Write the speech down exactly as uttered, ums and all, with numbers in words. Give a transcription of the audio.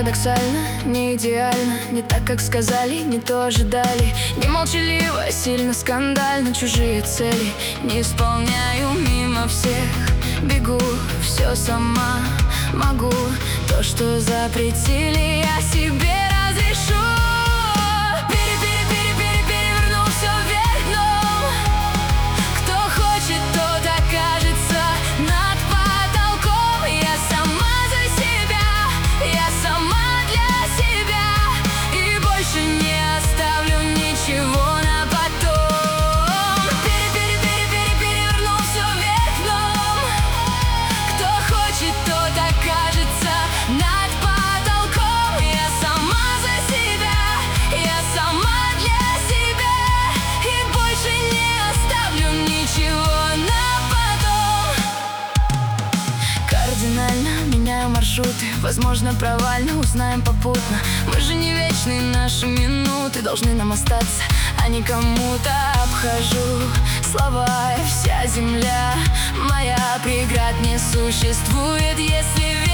Парадоксально, не идеально, не так, как сказали, не то ожидали. Не молчаливо, сильно скандально, чужие цели не исполняю мимо всех. Бегу, все сама могу, то, что запретили, я себе разрешу. Пере-пере-пере-пере-переверну всё вверх дном. Кто хочет, тот окажется над потолком. Я сама за себя, я сама для себя, и больше не оставлю ничего на потом. Пере-пере-пере-пере-переверну всё вверх дном. Кто хочет, тот окажется над потолком. Я сама за себя, я сама для себя, и больше не оставлю ничего на потом. Кардинально меняю маршруты, возможно, провально, узнаем попутно. Мы же не вечные, наши минуты должны нам остаться, а не кому-то. Обхожу слова, и вся земля моя, преград не существует, если